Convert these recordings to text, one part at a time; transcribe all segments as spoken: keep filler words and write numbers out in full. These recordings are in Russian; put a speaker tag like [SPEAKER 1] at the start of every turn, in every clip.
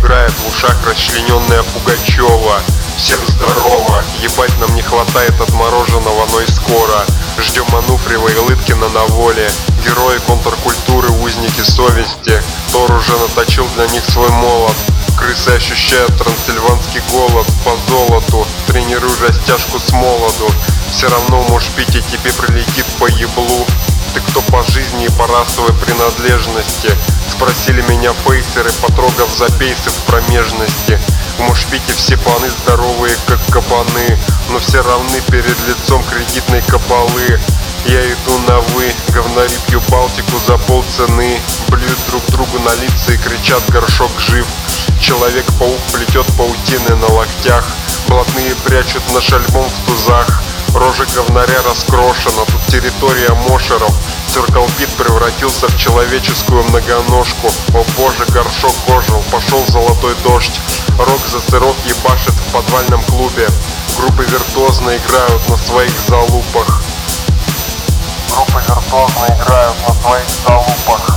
[SPEAKER 1] играет в ушах расчлененная Пугачева. Всем здорово, ебать нам не хватает отмороженного, но и скоро. Ждем Ануфриева и Лыткина на воле. Герои контркультуры, узники совести. Тор уже наточил для них свой молот. Крысы ощущают трансильванский голод по золоту. Тренируй растяжку с молоду. Все равно можешь пить, и тебе прилетит по еблу. Ты кто по жизни и по расовой принадлежности? Спросили меня фейсеры, потрогав за пейсы в промежности. В Мошпите все паны здоровые, как кабаны, но все равны перед лицом кредитной кабалы. Я иду на вы, говнари пью Балтику за полцены. Блюют друг другу на лица и кричат: горшок жив. Человек-паук плетет паутины на локтях. Блатные прячут наш альбом в тузах. Рожа говнаря раскрошена, тут территория мошеров. Циркалпит превратился в человеческую многоножку. О боже, горшок ожил, пошел золотой дождь. Рок за сырок ебашит в подвальном клубе. Группы виртуозно играют на своих залупах. Группы виртуозно играют на своих залупах.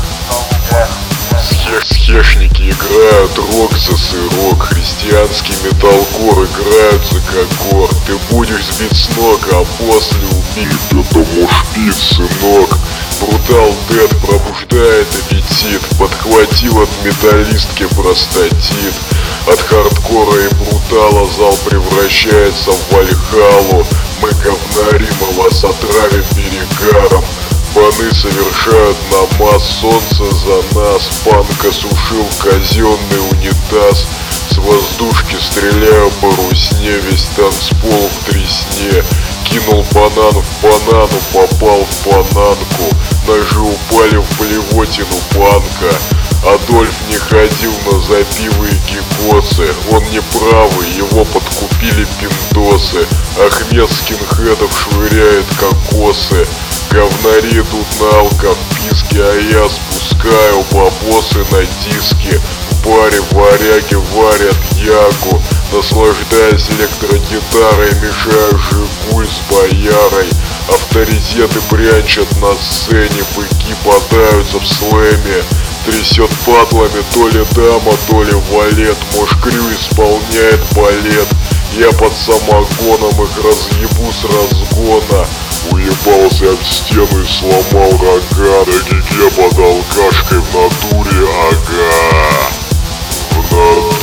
[SPEAKER 2] Схешники играют рок за сырок. Христианский металкор играют за кокор. Ты будешь сбит с ног, а после убит. Это Мошпит, сынок. Брутал Дэд пробуждает аппетит. Подхватил от металлистки простатит. От хардкора и брутала зал превращается в Вальхалу. Мы говнари, мы вас отравим перегаром. Паны совершают намаз, солнце за нас. Панк осушил казенный унитаз. С воздушки стреляю по русне, весь танцпол в тресне. Кинул банан в банану, попал в бананку. Ножи упали в блевотину панка. Адольф не ходил на запивы и гекосы. Он не правый, его подкупили пиндосы. Ахмед скинхедов швыряет кокосы. Говнари идут на алко-вписки, а я спускаю бабосы на диски. В баре варяги варят ягу. Наслаждаясь электрогитарой, мешаю Жигуль с боярой. Авторитеты брянчат на сцене, быки бодаются в слэме. Трясет патлами то ли дама, то ли валет. Мошкрю исполняет балет. Я под самогоном их разъебу с разгона. Уебался об стену и сломал рога. На гиге под алкашкой в натуре, ага. В натуре.